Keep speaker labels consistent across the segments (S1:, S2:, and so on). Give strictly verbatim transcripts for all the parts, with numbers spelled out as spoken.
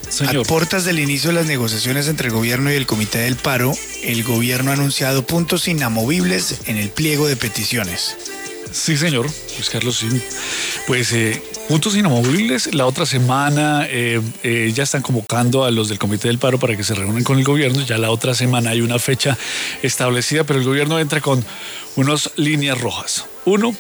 S1: Señor.
S2: A puertas del inicio de las negociaciones entre el gobierno y el Comité del Paro, el gobierno ha anunciado puntos inamovibles en el pliego de peticiones.
S1: Sí, señor, Luis Carlos, sí. Pues eh, puntos inamovibles. La otra semana eh, eh, ya están convocando a los del Comité del Paro para que se reúnan con el gobierno. Ya la otra semana hay una fecha establecida, pero el gobierno entra con unas líneas rojas. Uno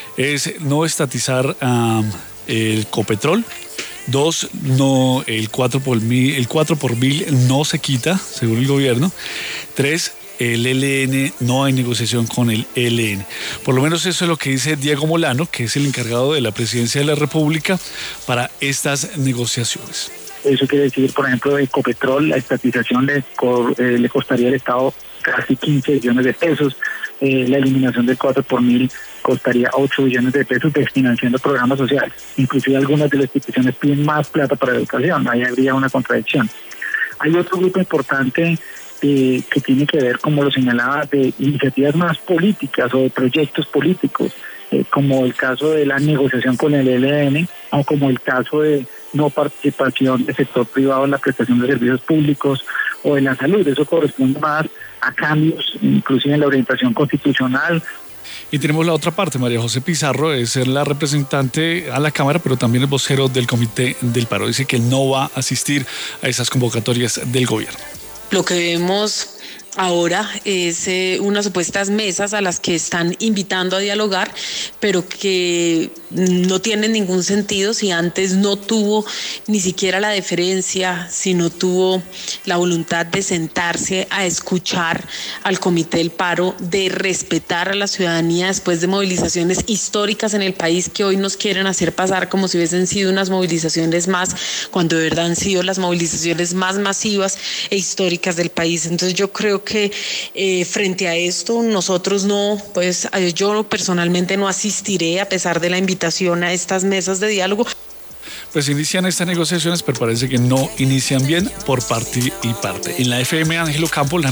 S1: es no estatizar um, el Copetrol. Dos, no, el cuatro por mil, el cuatro por mil no se quita, según el gobierno. Tres, el E L N, no hay negociación con el E L N. Por lo menos eso es lo que dice Diego Molano, que es el encargado de la Presidencia de la República para estas negociaciones.
S3: Eso quiere decir, por ejemplo, de Ecopetrol, la estatización le, eh, le costaría al Estado casi quince billones de pesos. Eh, la eliminación del cuatro por mil costaría ocho billones de pesos desfinanciando programas sociales. Inclusive algunas de las instituciones piden más plata para educación. Ahí habría una contradicción. Hay otro grupo importante eh, que tiene que ver, como lo señalaba, de iniciativas más políticas o de proyectos políticos, eh, como el caso de la negociación con el E L N o como el caso de no participación del sector privado en la prestación de servicios públicos o en la salud. Eso corresponde más a cambios, inclusive en la orientación constitucional.
S1: Y tenemos la otra parte, María José Pizarro, es ser la representante a la Cámara, pero también el vocero del Comité del Paro. Dice que no va a asistir a esas convocatorias del gobierno.
S4: Lo que vemos ahora es eh, unas supuestas mesas a las que están invitando a dialogar, pero que no tienen ningún sentido si antes no tuvo ni siquiera la deferencia, si no tuvo la voluntad de sentarse a escuchar al Comité del Paro, de respetar a la ciudadanía después de movilizaciones históricas en el país que hoy nos quieren hacer pasar como si hubiesen sido unas movilizaciones más, cuando de verdad han sido las movilizaciones más masivas e históricas del país. Entonces yo creo que eh, frente a esto nosotros no, pues yo personalmente no asistiré a pesar de la invitación a estas mesas de diálogo.
S1: Pues inician estas negociaciones, pero parece que no inician bien por parte y parte. En la F M, Ángelo Campos, la